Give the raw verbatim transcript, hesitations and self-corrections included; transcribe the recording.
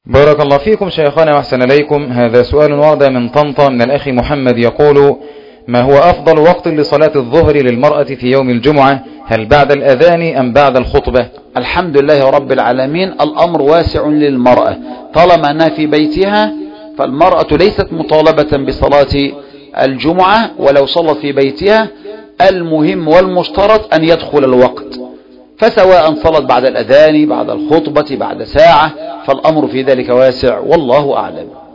بارك الله فيكم شيخنا وأحسن إليكم. هذا سؤال ورد من طنطا من الأخ محمد يقول: ما هو أفضل وقت لصلاة الظهر للمرأة في يوم الجمعة؟ هل بعد الأذان أم بعد الخطبة؟ الحمد لله رب العالمين، الأمر واسع للمرأة طالما أنها في بيتها، فالمرأة ليست مطالبة بصلاة الجمعة ولو صلت في بيتها. المهم والمشترط أن يدخل الوقت، فسواء صلت بعد الأذان بعد الخطبة بعد ساعة، فالأمر في ذلك واسع والله أعلم.